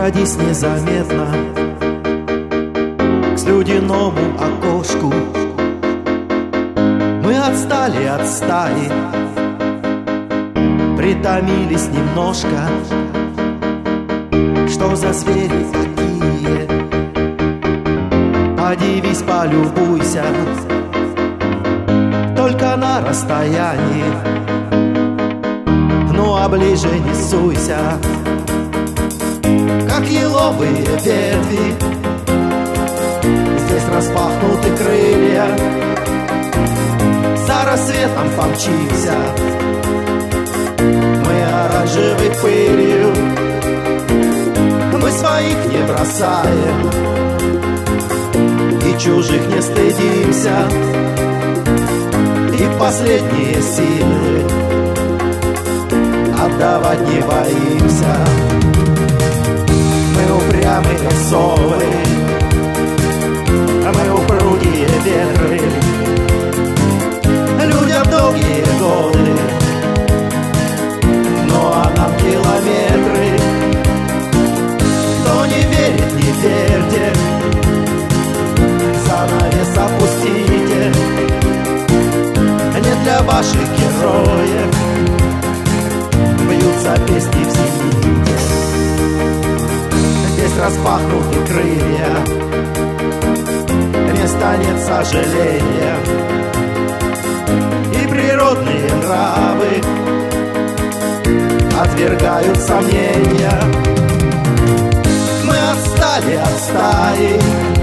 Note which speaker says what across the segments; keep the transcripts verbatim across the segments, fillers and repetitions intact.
Speaker 1: Прокрадись незаметно к слюдяному окошку. Мы отстали от стаи, притомились немножко. Что за звери такие? Подивись, полюбуйся, только на расстоянии. Ну а ближе не суйся, как еловые ветви. Здесь распахнуты крылья, за рассветом помчимся мы оранжевой пылью. Мы своих не бросаем и чужих не стыдимся, и последние силы отдавать не боимся. Мы упрямые совы, мы упругие ветры, людям долгие годы, ну а нам километры. Кто не верит, не верьте, занавес опустите. Не для ваших героев бьются песни в зените. Здесь распахнуты крылья, не станет сожаления, и природные нравы отвергают сомнения. Мы отстали от стаи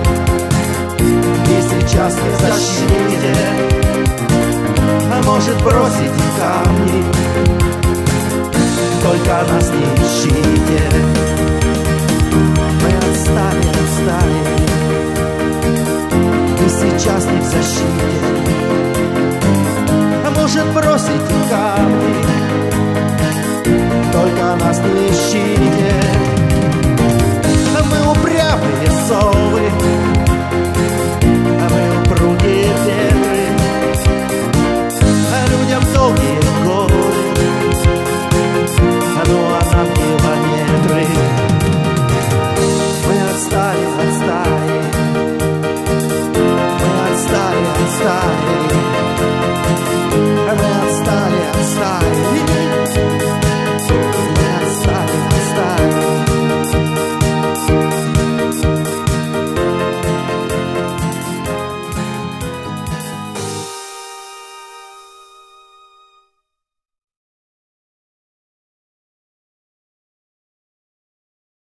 Speaker 1: и сейчас не в защите. А может бросить и камни, только нас не ищите. Мы отстали от стаи и сейчас не в защите. А может бросить и камни, только нас не ищите. Мы упрямые совы,